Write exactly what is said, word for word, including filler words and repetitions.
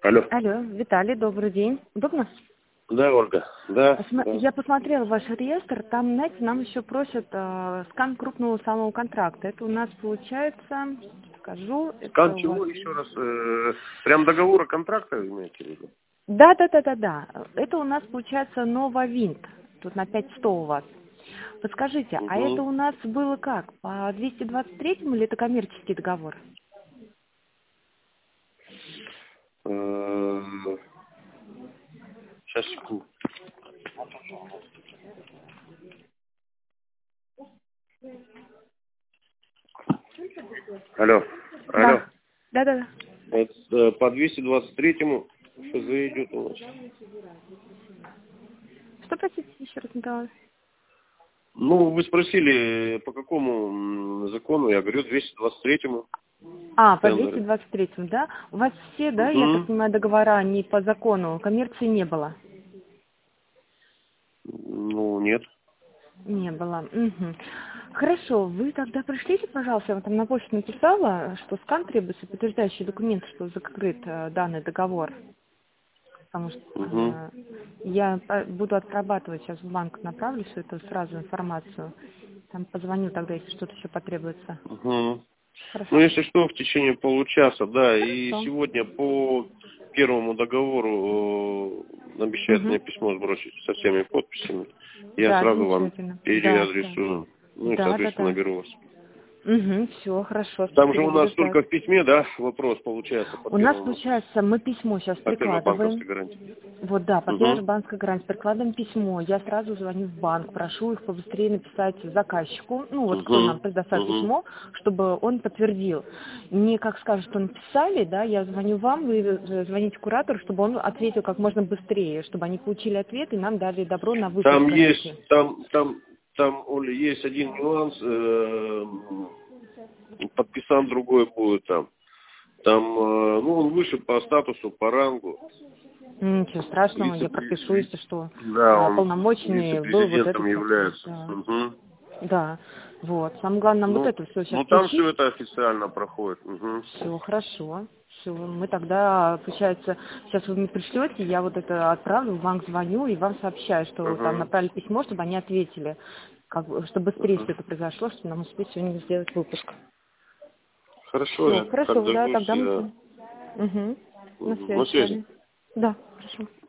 Алло. Алло, Виталий, добрый день. Удобно? Да, Ольга. Да. Сма- да. Я посмотрела ваш реестр, там, знаете, нам еще просят э, скан крупного самого контракта. Это у нас получается, скажу, это Скан у вас... чего еще раз? Э, прям договора контракта имеете в виду? Да, да, да, да, да. Это у нас получается Нововинт. Тут на пять сто у вас. Подскажите, а это Угу. у нас было как? По двести двадцать третьему или это коммерческий договор? Сейчас, секунду. Алло. Алло. Да. Да, да, да. Это, э, по двести двадцать третьему ФЗ идет у нас. Что, простите, еще раз, Николай? Ну, вы спросили, по какому м, закону? Я говорю, двести двадцать третьему. А, по двести Тендеры. двадцать третьему, да? У вас все, да, я так Угу. понимаю, договора не по закону, коммерции не было? Ну, нет. Не было. Мгм. Хорошо, вы тогда пришлите, пожалуйста, я вам там на почту написала, что скан требуется, подтверждающий документ, что закрыт э, данный договор. Потому что Угу. э, я по- буду отрабатывать сейчас в банк, направлю всю эту сразу информацию. Там позвоню тогда, если что-то еще потребуется. Угу. Ну, Хорошо? если что, в течение получаса, да. И Хорошо. сегодня по первому договору э, обещает мне Угу. письмо сбросить со всеми подписями. Я Да, сразу вам замечательно. Да, да. переадресую. Ну и, Да, да, соответственно, да. наберу вас. Угу, все, хорошо, Там же спасибо, у буду нас ждать. только в письме, да, вопрос получается по У нас, первому, получается, мы письмо сейчас по первой банковской прикладываем. гарантии. Вот, да, по первой Угу. банковской гарантии прикладываем письмо. Я сразу звоню в банк, прошу их побыстрее написать заказчику, ну вот кто нам Угу. предоставит Угу. письмо, чтобы он подтвердил. Мне, как скажут, что написали, да, я звоню вам, вы э, звоните куратору, чтобы он ответил как можно быстрее, чтобы они получили ответ и нам дали добро на выплату Там гарантии. есть, там, там, там, Оля, есть один нюанс. э, подписан другой будет там. Там, э, ну, он выше по статусу, по рангу. Ничего страшного, Вице, я пропишу, если что. да, А, он полномоченный был вот вице-президентом этот статус, является. да. Угу. Да, вот. Самое главное нам вот Ну, это все сейчас ну, там включить. все это официально проходит. Угу. Все хорошо. Все, мы тогда, получается, сейчас вы мне пришлете, я вот это отправлю, в банк звоню и вам сообщаю, что там Угу. направили письмо, чтобы они ответили, как, бы, чтобы быстрее Угу. все это произошло, чтобы нам успеть сегодня сделать выпуск. Хорошо, Все, я как хорошо, да, дождусь. тогда мы... Я... Угу. На Угу. На связи с связи. вами. Да, хорошо.